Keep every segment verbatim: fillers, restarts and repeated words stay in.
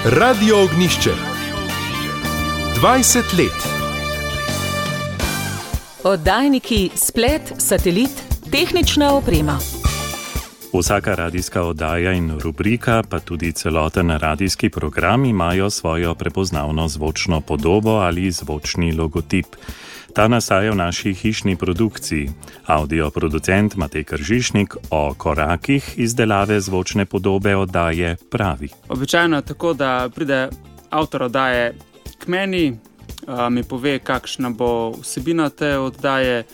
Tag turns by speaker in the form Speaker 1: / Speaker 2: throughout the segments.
Speaker 1: Radio Ognjišče. dvajset let.
Speaker 2: Oddajniki, splet, satelit, tehnična oprema.
Speaker 3: Vsaka radijska oddaja in rubrika, pa tudi celoten radijski program imajo svojo prepoznavno zvočno podobo ali zvočni logotip. Ta nastaja v naši hišni produkciji. Audioproducent Matej Kržišnik o korakih izdelave zvočne podobe oddaje pravi.
Speaker 4: Običajno je tako, da pride avtor oddaje k meni, mi pove, kakšna bo vsebina te oddaje,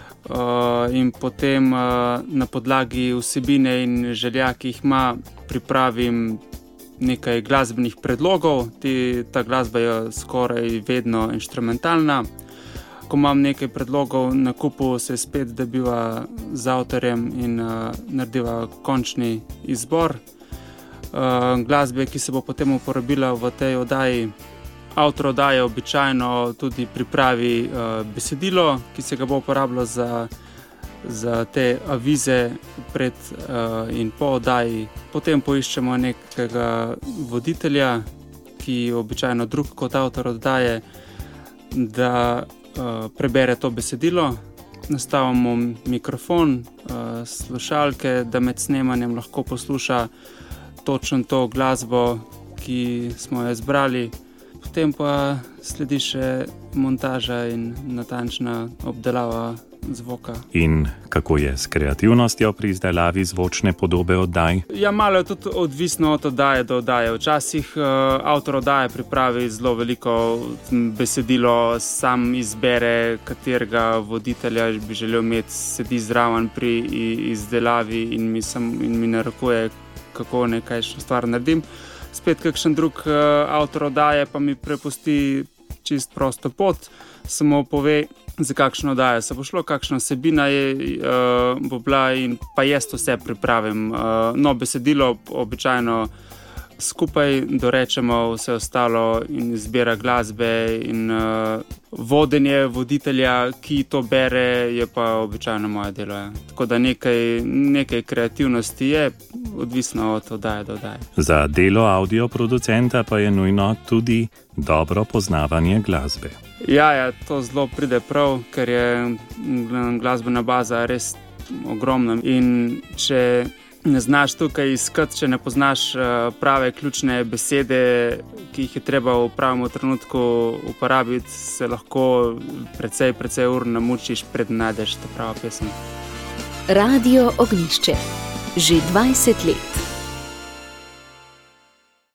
Speaker 4: in potem na podlagi vsebine in želja, ki jih ima, pripravim nekaj glasbenih predlogov. Ta glasba je skoraj vedno inštrumentalna. Ko imam nekaj predlogov na kupu, se spet dobiva z avtorjem in narediva končni izbor glasbe, ki se bo potem uporabila v tej oddaji. Avtor oddaje običajno tudi pripravi uh, besedilo, ki se ga bo uporabljalo za, za te avize pred uh, in po oddaji. Potem poiščemo nekega voditelja, ki je običajno drug kot avtor oddaje, da uh, prebere to besedilo. Nastavimo mikrofon, uh, slušalke, da med snemanjem lahko posluša točno to glasbo, ki smo jo izbrali. Potem pa sledi še montaža in natančna obdelava zvoka.
Speaker 3: In kako je s kreativnostjo pri izdelavi zvočne podobe oddaj?
Speaker 4: Ja, malo je tudi odvisno od oddaje do oddaje. Včasih uh, avtor oddaje pripravi zelo veliko besedilo, sam izbere, katerega voditelja bi želel imeti, sedi zraven pri izdelavi in mi, sam, in mi narekuje, kako nekaj stvar naredim. Spet kakšen drug uh, avtor oddaje pa mi prepusti čist prosto pot, samo pove, za kakšno oddajo se bo šlo, kakšna vsebina je, uh, bo bila in pa jaz to vse pripravim. Uh, no, besedilo običajno skupaj dorečemo, vse ostalo in izbira glasbe in uh, vodenje voditelja, ki to bere, je pa običajno moje delo. Ja. Tako da nekaj, nekaj kreativnosti je, odvisno od oddaje do oddaje.
Speaker 3: Za delo audioproducenta pa je nujno tudi dobro poznavanje glasbe.
Speaker 4: Ja, ja, to zelo pride prav, ker je glasbena baza res ogromna in če ne znaš tukaj iskati, če ne poznaš prave ključne besede, ki jih je treba v pravem trenutku uporabiti, se lahko precej, precej ur namučiš, pred najdeš to pravo pesem.
Speaker 2: Radio Ognjišče. Že dvajset let.